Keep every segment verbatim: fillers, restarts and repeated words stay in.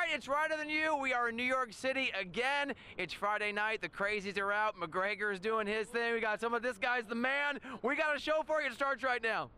right, it's Righter Than You. We are in New York City again. It's Friday night. The crazies are out. McGregor is doing his thing. We got some of this guy's the man. We got a show for you. It starts right now.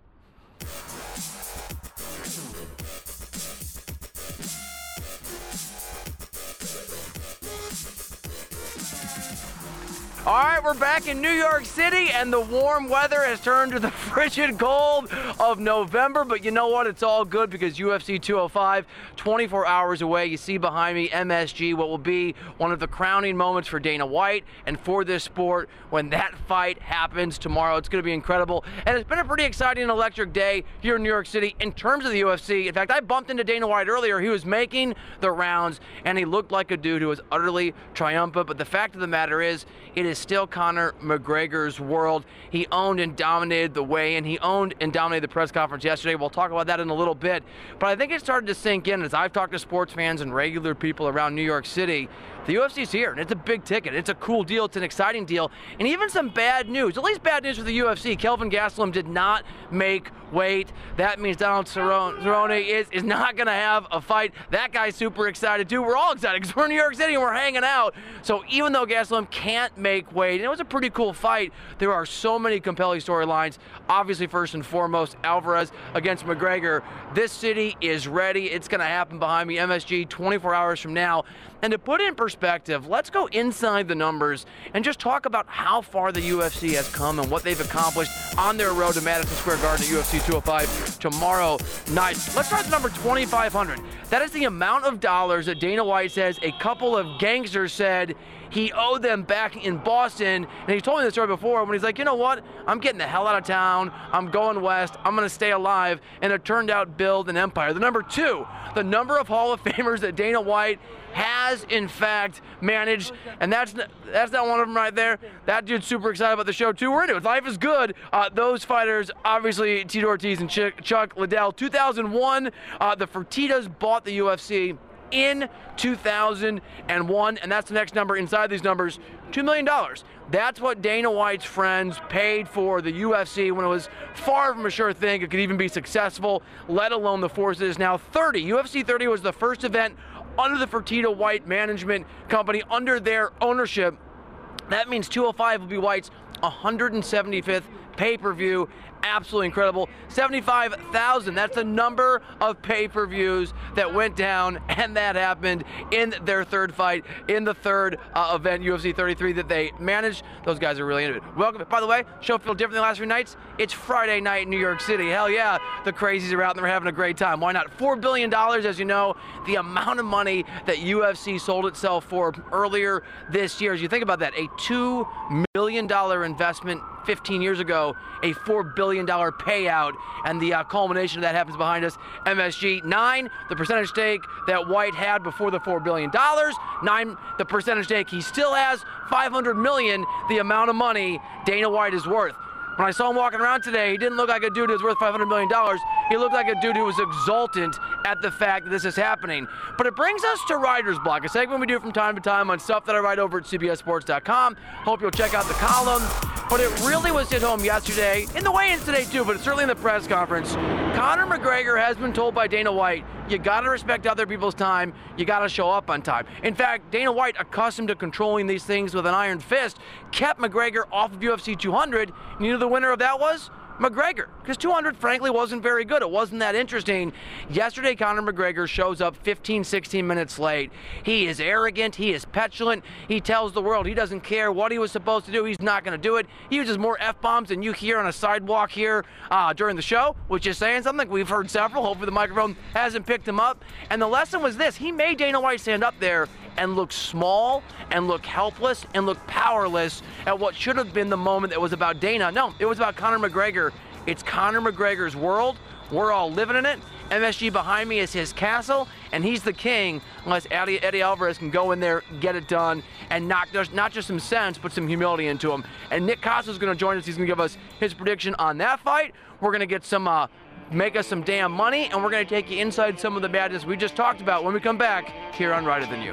All right, we're back in New York City, and the warm weather has turned to the frigid cold of November, but you know what? It's all good because U F C two oh five, twenty-four hours away. You see behind me M S G, what will be one of the crowning moments for Dana White and for this sport when that fight happens tomorrow. It's going to be incredible, and it's been a pretty exciting and electric day here in New York City in terms of the U F C. In fact, I bumped into Dana White earlier. He was making the rounds, and he looked like a dude who was utterly triumphant, but the fact of the matter is, it is still Conor McGregor's world. He owned and dominated the weigh-in. He owned and dominated the press conference yesterday. We'll talk about that in a little bit. But I think it started to sink in as I've talked to sports fans and regular people around New York City. The U F C's here, and it's a big ticket. It's a cool deal. It's an exciting deal. And even some bad news, at least bad news for the U F C. Kelvin Gastelum did not make weight. That means Donald Cerrone, Cerrone is, is not going to have a fight. That guy's super excited, too. We're all excited because we're in New York City and we're hanging out. So even though Gastelum can't make weight, and it was a pretty cool fight, there are so many compelling storylines. Obviously, first and foremost, Alvarez against McGregor. This city is ready. It's going to happen behind me, M S G, twenty-four hours from now. And to put it in perspective, let's go inside the numbers and just talk about how far the U F C has come and what they've accomplished on their road to Madison Square Garden at U F C two oh five tomorrow night. Let's start at number twenty-five hundred. That is the amount of dollars that Dana White says a couple of gangsters said he owed them back in Boston. And he told me this story before when he's like, you know what? I'm getting the hell out of town. I'm going west. I'm going to stay alive. And it turned out build an empire. The number two, the number of Hall of Famers that Dana White has in fact managed, and that's that's not one of them right there. That dude's super excited about the show too. We're into it. Life is good. Uh, those fighters, obviously, Tito Ortiz and Ch- Chuck Liddell. two thousand one, uh, the Fertittas bought the U F C in two thousand one, and that's the next number inside these numbers, two million dollars. That's what Dana White's friends paid for the U F C when it was far from a sure thing it could even be successful, let alone the force it is now. thirty. U F C thirty was the first event under the Fertitta White management company, under their ownership. That means two oh five will be White's one hundred seventy-fifth pay-per-view. Absolutely incredible. seventy-five thousand, that's the number of pay-per-views that went down, and that happened in their third fight, in the third uh, event, U F C thirty-three, that they managed. Those guys are really into it. Welcome. By the way, show feel different than the last few nights. It's Friday night in New York City. Hell yeah, the crazies are out and they're having a great time. Why not? four billion dollars, as you know, the amount of money that U F C sold itself for earlier this year. As you think about that, a two million dollars investment fifteen years ago, a four billion dollars payout, and the uh, culmination of that happens behind us. M S G, nine, the percentage stake that White had before the four billion dollars, nine, the percentage stake he still has, five hundred million dollars, the amount of money Dana White is worth. When I saw him walking around today, he didn't look like a dude who was worth five hundred million dollars. He looked like a dude who was exultant at the fact that this is happening. But it brings us to Writer's Block, a segment we do from time to time on stuff that I write over at C B S Sports dot com. Hope you'll check out the column. But it really was hit home yesterday, in the weigh-ins today too, but certainly in the press conference. Conor McGregor has been told by Dana White, you gotta respect other people's time, you gotta show up on time. In fact, Dana White, accustomed to controlling these things with an iron fist, kept McGregor off of U F C two hundred, and you know the winner of that was? McGregor, because two hundred frankly wasn't very good. It wasn't that interesting. Yesterday, Conor McGregor shows up fifteen, sixteen minutes late. He is arrogant. He is petulant. He tells the world he doesn't care what he was supposed to do. He's not going to do it. He uses more F-bombs than you hear on a sidewalk here uh, during the show, which is saying something. We've heard several. Hopefully the microphone hasn't picked him up. And the lesson was this. He made Dana White stand up there and look small and look helpless and look powerless at what should have been the moment that was about Dana. No, it was about Conor McGregor. It's Conor McGregor's world. We're all living in it. M S G behind me is his castle, and he's the king unless Eddie, Eddie Alvarez can go in there, get it done, and knock just, not just some sense, but some humility into him. And Nick Costa is going to join us. He's going to give us his prediction on that fight. We're going to get some, uh, make us some damn money, and we're going to take you inside some of the badness we just talked about when we come back here on Righter Than You.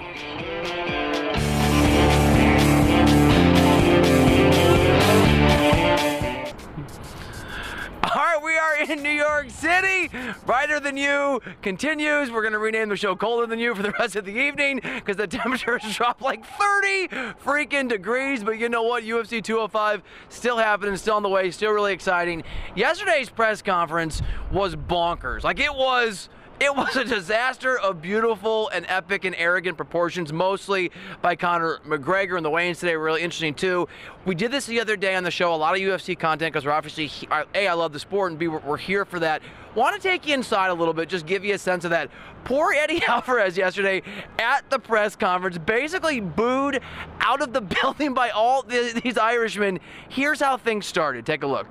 All right, we are here in New York City. Brighter Than You continues. We're going to rename the show Colder Than You for the rest of the evening because the temperatures dropped like thirty freaking degrees. But you know what? U F C two oh five still happening, still on the way, still really exciting. Yesterday's press conference was bonkers. Like it was... It was a disaster of beautiful and epic and arrogant proportions, mostly by Conor McGregor, and the weigh-ins today were really interesting too. We did this the other day on the show, a lot of U F C content, because we're obviously, A, I love the sport, and B, we're here for that. Want to take you inside a little bit, just give you a sense of that. Poor Eddie Alvarez yesterday at the press conference, basically booed out of the building by all the, these Irishmen. Here's how things started. Take a look.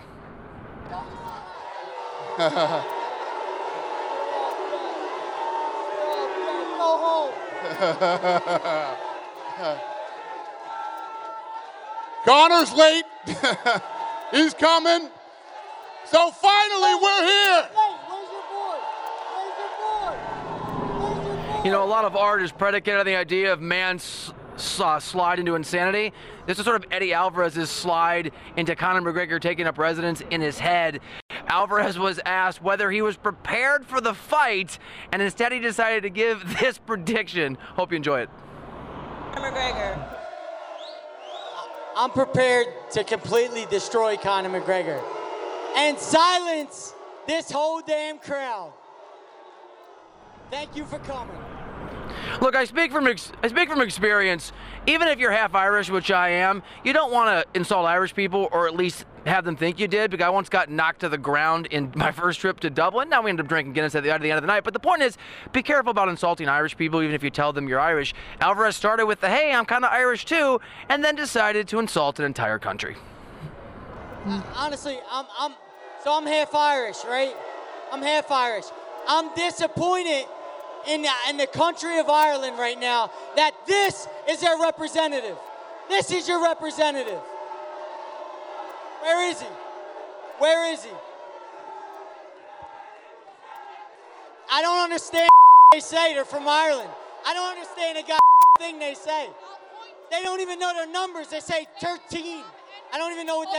Conor's late. He's coming. So finally, we're here. You know, a lot of art is predicated on the idea of man's uh, slide into insanity. This is sort of Eddie Alvarez's slide into Conor McGregor taking up residence in his head. Alvarez was asked whether he was prepared for the fight, and instead he decided to give this prediction. Hope you enjoy it. Conor McGregor. I'm prepared to completely destroy Conor McGregor and silence this whole damn crowd. Thank you for coming. Look, I speak from ex- I speak from experience. Even if you're half Irish, which I am, you don't want to insult Irish people, or at least have them think you did, because I once got knocked to the ground in my first trip to Dublin. Now we ended up drinking Guinness at the, at the end of the night. But the point is, be careful about insulting Irish people, even if you tell them you're Irish. Alvarez started with the, hey, I'm kind of Irish too, and then decided to insult an entire country. Uh, honestly, I'm, I'm, so I'm half Irish, right? I'm half Irish. I'm disappointed in the, in the country of Ireland right now that this is their representative. This is your representative. Where is he? Where is he? I don't understand they say they're from Ireland. I don't understand a god thing they say. They don't even know their numbers. They say thirteen. I don't even know what that.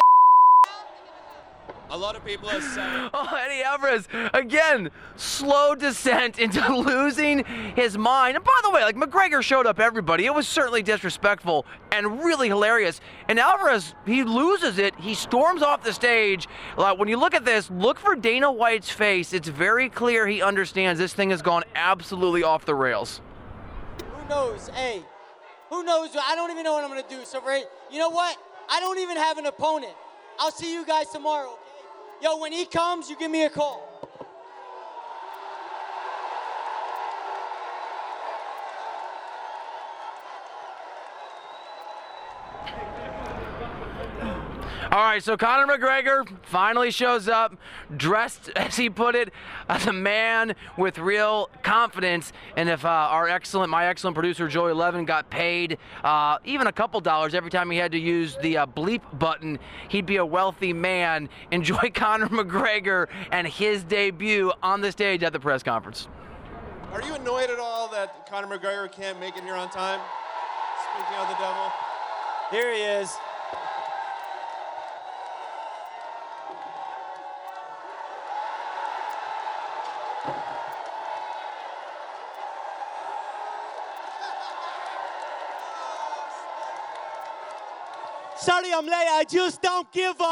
A lot of people are saying. Oh, Eddie Alvarez, again, slow descent into losing his mind. And by the way, like, McGregor showed up everybody. It was certainly disrespectful and really hilarious. And Alvarez, he loses it. He storms off the stage. Like, when you look at this, look for Dana White's face. It's very clear he understands this thing has gone absolutely off the rails. Who knows? Hey, who knows? I don't even know what I'm going to do. So, right, you know what? I don't even have an opponent. I'll see you guys tomorrow, okay? Yo, when he comes, you give me a call. All right, so Conor McGregor finally shows up, dressed, as he put it, as a man with real confidence. And if uh, our excellent, my excellent producer, Joey Levin, got paid uh, even a couple dollars every time he had to use the uh, bleep button, he'd be a wealthy man. Enjoy Conor McGregor and his debut on the stage at the press conference. Are you annoyed at all that Conor McGregor can't make it here on time? Speaking of the devil. Here he is. Sorry I'm late, I just don't give a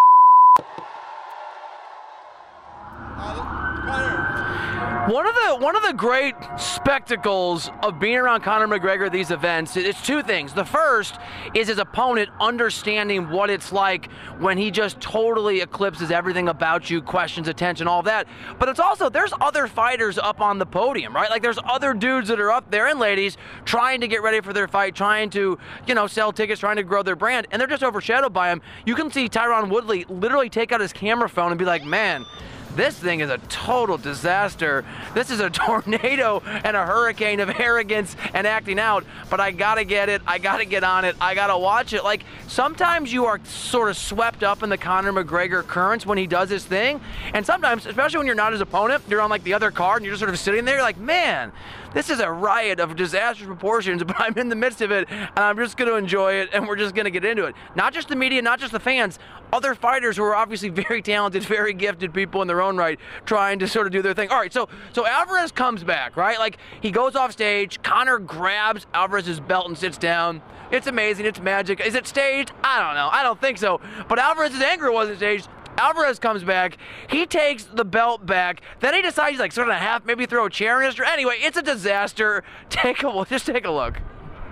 One of the one of the great spectacles of being around Conor McGregor at these events, it's two things. The first is his opponent understanding what it's like when he just totally eclipses everything about you, questions, attention, all that. But it's also, there's other fighters up on the podium, right? Like, there's other dudes that are up there, and ladies, trying to get ready for their fight, trying to, you know, sell tickets, trying to grow their brand, and they're just overshadowed by him. You can see Tyron Woodley literally take out his camera phone and be like, man, this thing is a total disaster. This is a tornado and a hurricane of arrogance and acting out, but I gotta get it. I gotta get on it. I gotta watch it. Like, sometimes you are sort of swept up in the Conor McGregor currents when he does his thing, and sometimes, especially when you're not his opponent, you're on like the other card and you're just sort of sitting there, you're like, man, This is a riot of disastrous proportions, but I'm in the midst of it, and I'm just going to enjoy it, and we're just going to get into it. Not just the media, not just the fans, other fighters who are obviously very talented, very gifted people in their own right, trying to sort of do their thing. All right, so so Alvarez comes back, right? Like, he goes off stage, Conor grabs Alvarez's belt and sits down. It's amazing, it's magic. Is it staged? I don't know, I don't think so. But Alvarez's anger wasn't staged. Alvarez comes back, he takes the belt back, then he decides he's like sort of half, maybe throw a chair in his. Anyway, it's a disaster. Take a just take a look.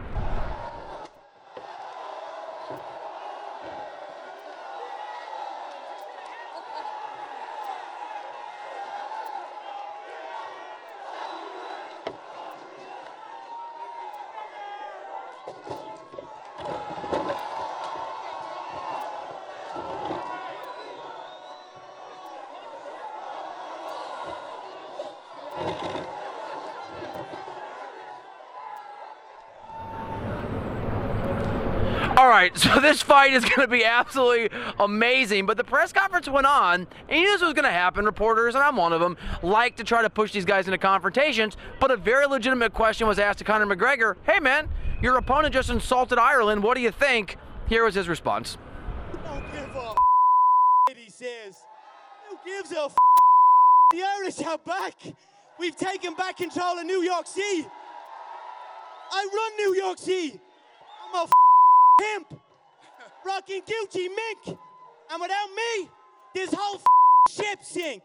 All right, so this fight is going to be absolutely amazing, but the press conference went on, and you knew this was going to happen. Reporters, and I'm one of them, like to try to push these guys into confrontations, but a very legitimate question was asked to Conor McGregor. Hey, man, your opponent just insulted Ireland. What do you think? Here was his response. Don't give a f***, he says. Who gives a f***? The Irish are back. We've taken back control of New York City. I run New York City. I'm a f***. Pimp, rocking Gucci mink, and without me, this whole f- ship sink.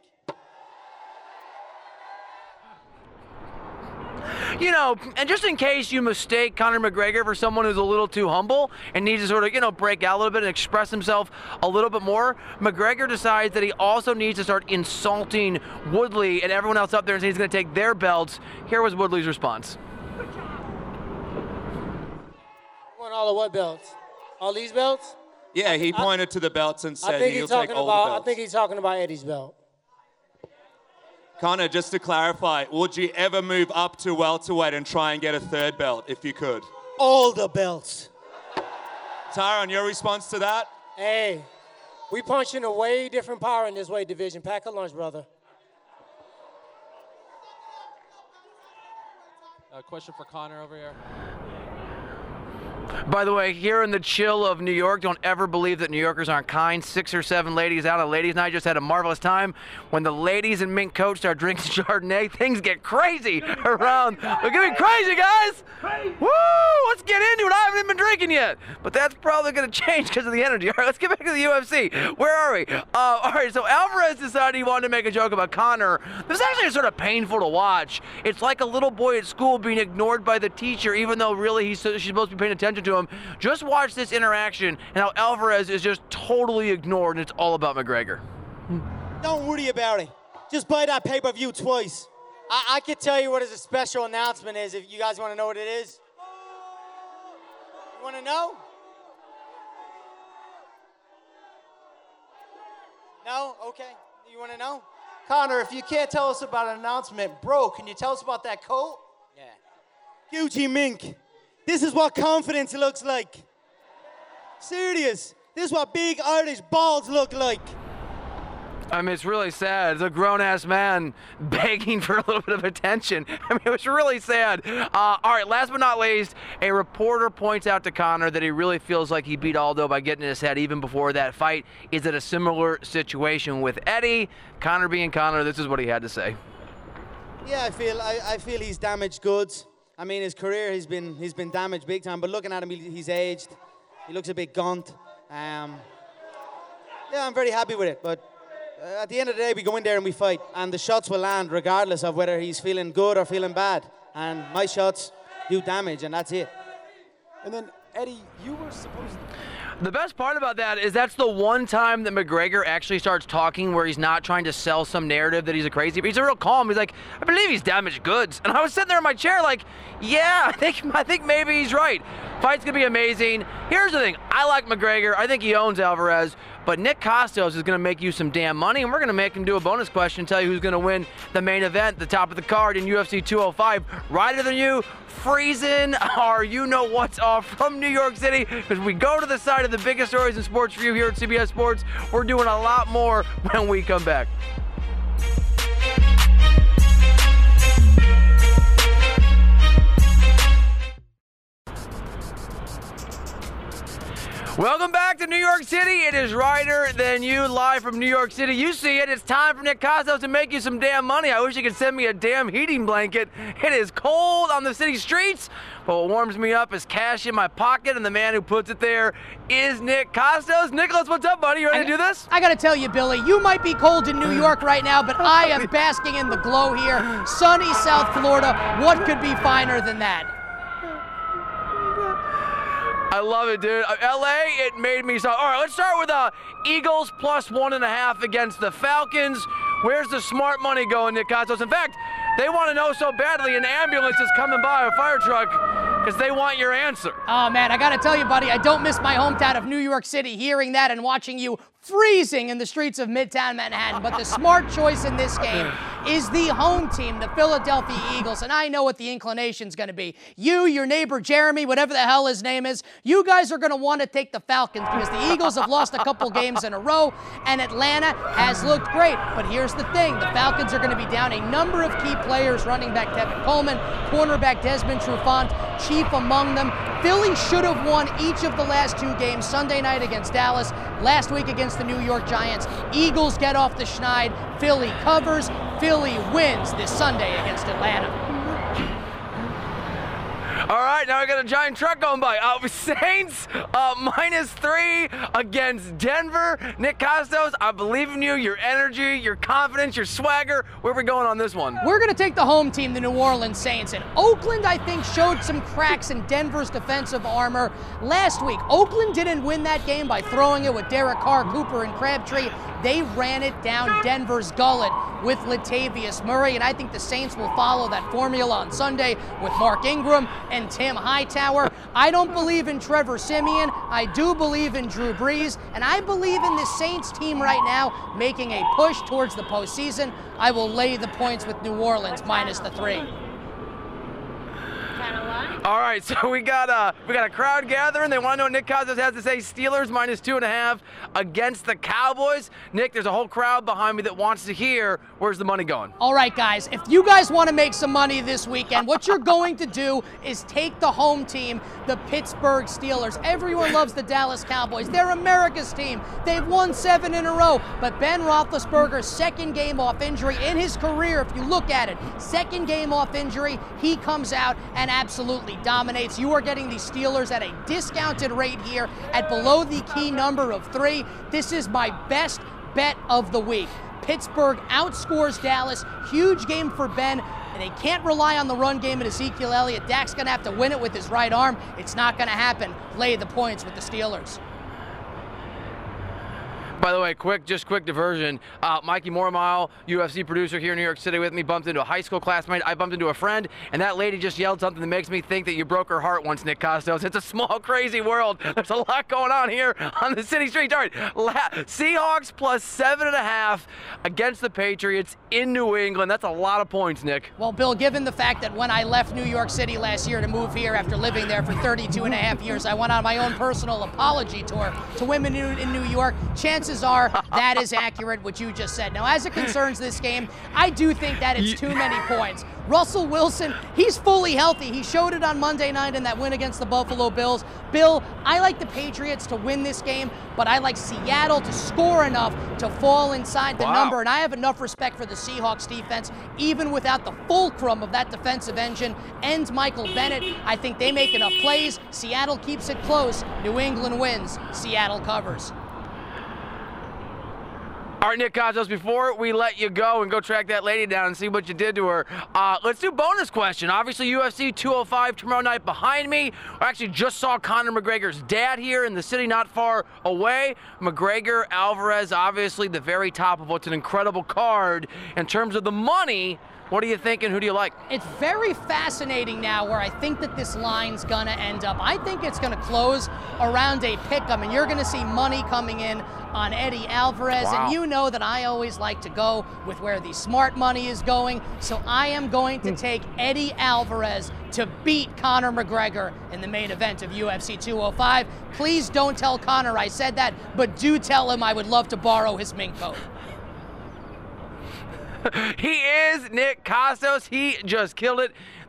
You know, and just in case you mistake Conor McGregor for someone who's a little too humble and needs to sort of, you know, break out a little bit and express himself a little bit more, McGregor decides that he also needs to start insulting Woodley and everyone else up there, and he's going to take their belts. Here was Woodley's response. All the what belts? All these belts? Yeah, he pointed I, to the belts and said he'll take all about, the belts. I think he's talking about Eddie's belt. Conor, just to clarify, would you ever move up to welterweight and try and get a third belt if you could? All the belts. Tyron, your response to that? Hey, we punching a way different power in this weight division. Pack a lunch, brother. A question for Conor over here. By the way, here in the chill of New York, don't ever believe that New Yorkers aren't kind. Six or seven ladies out on ladies' night. Just had a marvelous time. When the ladies in Mink Coach start drinking Chardonnay, things get crazy around. They're getting crazy, guys. Woo! Let's get into it. I haven't even been drinking yet, but that's probably going to change because of the energy. All right, let's get back to the U F C. Where are we? Uh, all right, so Alvarez decided he wanted to make a joke about Conor. This is actually sort of painful to watch. It's like a little boy at school being ignored by the teacher, even though really he's she's supposed to be paying attention to him. Just watch this interaction and how Alvarez is just totally ignored, and it's all about McGregor. Don't worry about it. Just buy that pay-per-view twice. I, I could tell you what his special announcement is if you guys want to know what it is. You want to know? No? Okay. You want to know? Conor, if you can't tell us about an announcement, bro, can you tell us about that coat? Yeah. Gucci mink. This is what confidence looks like. Serious. This is what big Irish balls look like. I mean, it's really sad. It's a grown-ass man begging for a little bit of attention. I mean, it was really sad. Uh, all right, last but not least, a reporter points out to Conor that he really feels like he beat Aldo by getting in his head even before that fight. Is it a similar situation with Eddie? Conor being Conor, this is what he had to say. Yeah, I feel I, I feel he's damaged goods. I mean, his career, he's been he's been damaged big time. But looking at him, he, he's aged. He looks a bit gaunt. Um, yeah, I'm very happy with it. But uh, at the end of the day, we go in there and we fight. And the shots will land regardless of whether he's feeling good or feeling bad. And my shots do damage, and that's it. And then, Eddie, you were supposed to... The best part about that is that's the one time that McGregor actually starts talking where he's not trying to sell some narrative that he's a crazy, but he's a real calm. He's like, I believe he's damaged goods. And I was sitting there in my chair like, yeah, I think I think maybe he's right. Fight's gonna be amazing. Here's the thing, I like McGregor. I think he owns Alvarez, but Nick Kostos is gonna make you some damn money, and we're gonna make him do a bonus question, tell you who's gonna win the main event, the top of the card in U F C two oh five. Rider than you, Friesen, or you know what's off from New York City, because we go to the side of the biggest stories in sports for you here at C B S Sports. We're doing a lot more when we come back. Welcome back to New York City. It is Ryder Than You, live from New York City. You see it. It's time for Nick Kostos to make you some damn money. I wish you could send me a damn heating blanket. It is cold on the city streets, but what warms me up is cash in my pocket, and the man who puts it there is Nick Kostos. Nicholas, what's up, buddy? You ready I, to do this? I gotta tell you, Billy, you might be cold in New York right now, but I am basking in the glow here. Sunny South Florida. What could be finer than that? I love it, dude. Uh, L A, it made me so. All right, let's start with uh, Eagles plus one and a half against the Falcons. Where's the smart money going, Nick Kostos? In fact, they want to know so badly an ambulance is coming by, a fire truck, because they want your answer. Oh, man, I gotta tell you, buddy, I don't miss my hometown of New York City hearing that and watching you freezing in the streets of Midtown Manhattan. But the smart choice in this game is the home team, the Philadelphia Eagles, and I know what the inclination's gonna be. You, your neighbor Jeremy, whatever the hell his name is, you guys are gonna want to take the Falcons because the Eagles have lost a couple games in a row, and Atlanta has looked great. But here's the thing, the Falcons are gonna be down a number of key players, running back Tevin Coleman, cornerback Desmond Trufant, chief among them. Philly should have won each of the last two games, Sunday night against Dallas, last week against the New York Giants. Eagles get off the schneid, Philly covers, Philly wins this Sunday against Atlanta. All right, now we got a giant truck going by. Uh, Saints uh, minus three against Denver. Nick Kostos, I believe in you, your energy, your confidence, your swagger. Where are we going on this one? We're going to take the home team, the New Orleans Saints. And Oakland, I think, showed some cracks in Denver's defensive armor last week. Oakland didn't win that game by throwing it with Derek Carr, Cooper, and Crabtree. They ran it down Denver's gullet with Latavius Murray, and I think the Saints will follow that formula on Sunday with Mark Ingram and Tim Hightower. I don't believe in Trevor Siemian. I do believe in Drew Brees, and I believe in the Saints team right now making a push towards the postseason. I will lay the points with New Orleans minus the three. All right, so we got a we got a crowd gathering. They want to know what Nick Kostos has to say. Steelers minus two and a half against the Cowboys. Nick, there's a whole crowd behind me that wants to hear where's the money going. All right, guys, if you guys want to make some money this weekend, what you're going to do is take the home team, the Pittsburgh Steelers. Everyone loves the Dallas Cowboys. They're America's team. They've won seven in a row. But Ben Roethlisberger's second game off injury in his career, if you look at it, second game off injury, he comes out and absolutely dominates. You are getting the Steelers at a discounted rate here at below the key number of three. This is my best bet of the week. Pittsburgh outscores Dallas. Huge game for Ben. And they can't rely on the run game at Ezekiel Elliott. Dak's going to have to win it with his right arm. It's not going to happen. Lay the points with the Steelers. By the way, quick, just quick diversion. Uh, Mikey Mormile, U F C producer here in New York City with me, bumped into a high school classmate. I bumped into a friend, and that lady just yelled something that makes me think that you broke her heart once, Nick Kostos. It's a small, crazy world. There's a lot going on here on the city streets. All right, La- Seahawks plus seven and a half against the Patriots in New England. That's a lot of points, Nick. Well, Bill, given the fact that when I left New York City last year to move here after living there for thirty-two and a half years, I went on my own personal apology tour to women in New York. Chances are that is accurate, what you just said. Now, as it concerns this game, I do think that it's too many points. Russell Wilson, he's fully healthy. He showed it on Monday night in that win against the Buffalo Bills. Bill, I like the Patriots to win this game, but I like Seattle to score enough to fall inside the Wow. number, and I have enough respect for the Seahawks defense, even without the fulcrum of that defensive engine and Michael Bennett. I think they make enough plays. Seattle keeps it close. New England wins. Seattle covers. All right, Nick Kostos, before we let you go and go track that lady down and see what you did to her, uh, let's do bonus question. Obviously, U F C two oh five tomorrow night behind me. I actually just saw Conor McGregor's dad here in the city not far away. McGregor, Alvarez, obviously the very top of what's an incredible card. In terms of the money, what are you thinking? Who do you like? It's very fascinating now where I think that this line's going to end up. I think it's going to close around a pick-em, and you're going to see money coming in on Eddie Alvarez. Wow. And you know that I always like to go with where the smart money is going. So I am going to take Eddie Alvarez to beat Conor McGregor in the main event of U F C two oh five. Please don't tell Conor I said that, but do tell him I would love to borrow his mink coat. He is Nick Kostos. He just killed it.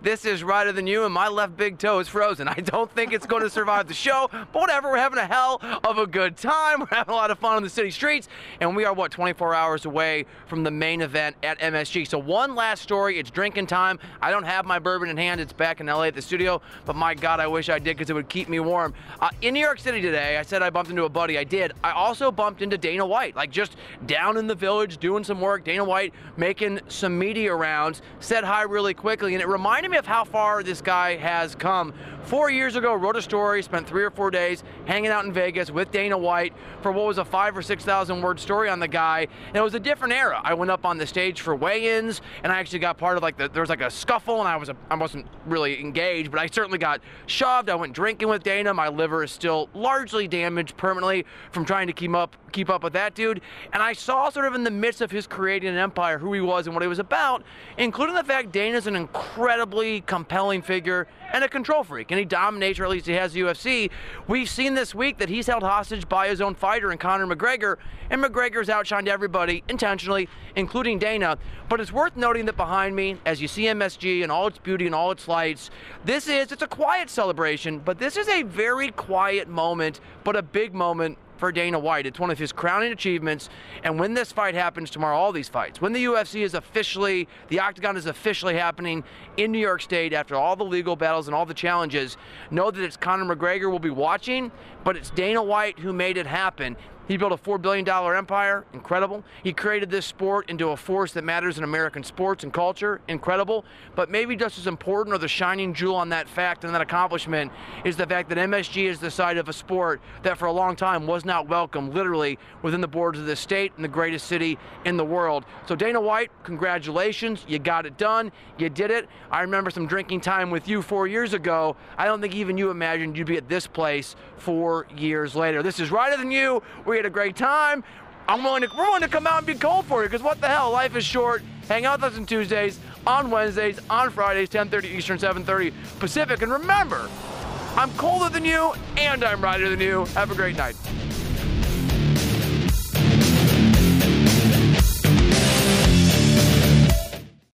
This is Righter Than You, and my left big toe is frozen. I don't think it's going to survive the show, but whatever. We're having a hell of a good time. We're having a lot of fun on the city streets, and we are, what, twenty-four hours away from the main event at M S G. So one last story. It's drinking time. I don't have my bourbon in hand. It's back in L A at the studio, but my God, I wish I did because it would keep me warm. Uh, in New York City today, I said I bumped into a buddy. I did. I also bumped into Dana White, like just down in the village doing some work. Dana White making some media rounds. Said hi really quickly, and it reminded me of how far this guy has come. Four years ago, wrote a story, spent three or four days hanging out in Vegas with Dana White for what was a five or six thousand word story on the guy, and it was a different era. I went up on the stage for weigh-ins, and I actually got part of like the, there was like a scuffle, and I was a, I wasn't really engaged, but I certainly got shoved. I went drinking with Dana. My liver is still largely damaged permanently from trying to keep up keep up with that dude, and I saw sort of in the midst of his creating an empire who he was and what he was about, including the fact Dana's an incredibly compelling figure and a control freak, and he dominates, or at least he has the U F C. We've seen this week that he's held hostage by his own fighter in Conor McGregor, and McGregor's outshined everybody intentionally, including Dana. But it's worth noting that behind me, as you see M S G and all its beauty and all its lights, this is, it's a quiet celebration, but this is a very quiet moment, but a big moment for Dana White. It's one of his crowning achievements, and when this fight happens tomorrow, all these fights, when the U F C is officially, the Octagon is officially happening in New York State after all the legal battles and all the challenges, know that it's Conor McGregor will be watching, but it's Dana White who made it happen. He built a four billion dollar empire, incredible. He created this sport into a force that matters in American sports and culture, incredible. But maybe just as important, or the shining jewel on that fact and that accomplishment, is the fact that M S G is the site of a sport that for a long time was not welcome, literally, within the borders of the state and the greatest city in the world. So Dana White, congratulations, you got it done, you did it. I remember some drinking time with you four years ago. I don't think even you imagined you'd be at this place four years later. This is Righter Than You. We had a great time. I'm willing to, we're willing to come out and be cold for you, because what the hell, life is short. Hang out with us on Tuesdays, on Wednesdays, on Fridays, ten thirty Eastern, seven thirty Pacific. And remember, I'm colder than you, and I'm righter than you. Have a great night.